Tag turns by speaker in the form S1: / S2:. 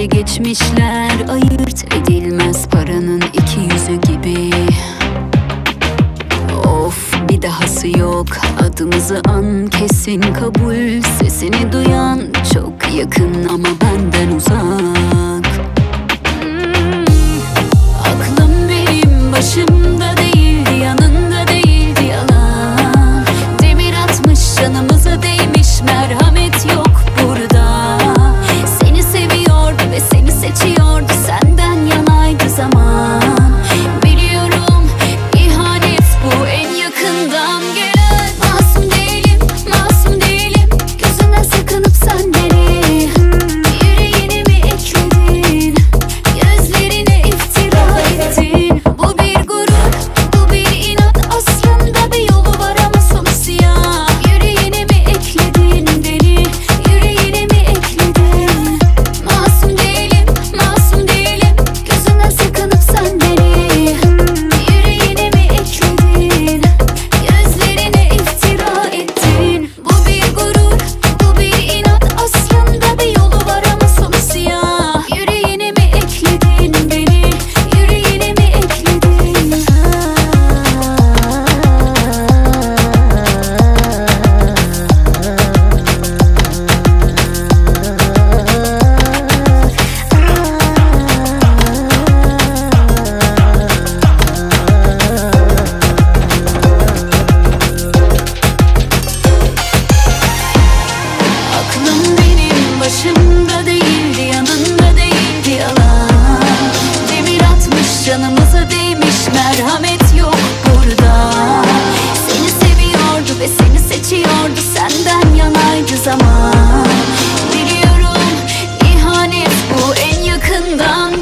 S1: peşe geçmişler, ayırt edilmez paranın iki yüzü gibi. Of, bir dahası yok, adımızı an, kesin kabul. Sesini duyan çok yakın ama benden uzak. Aklım benim başımda değildi, yanında değildi yalan. Demir atmış canımıza değmiş, merhamet yok burada. Seni seviyordu ve seni seçiyordu, senden yanaydı zaman. Biliyorum ihanet bu, en yakından gelen. Masum değilim, masum değilim, gözünden sakınıp sen beni yüreğine mi ekledin, gözlerine iftira ettin. Bu bir gurur, bu bir inat, aslında bir yolu var ama sonu siyah. Yüreğine mi ekledin beni, yüreğine mi ekledin? Masum değilim, masum değilim, gözünden sakınıp sen beni yüreğine mi ekledin, gözlerine iftira ettin. Bu bir gurur, bu bir inat, aslında bir yolu var ama sonu siyah. Yüreğine mi ekledin beni, yüreğine mi ekledin? Aklım benim başımda değildi, yanında değildi yalan. Demir atmış canımıza değmiş, merhamet yok burada. Seni seviyordu ve seni seçiyordu, senden yanaydı zaman. Biliyorum ihanet bu, en yakından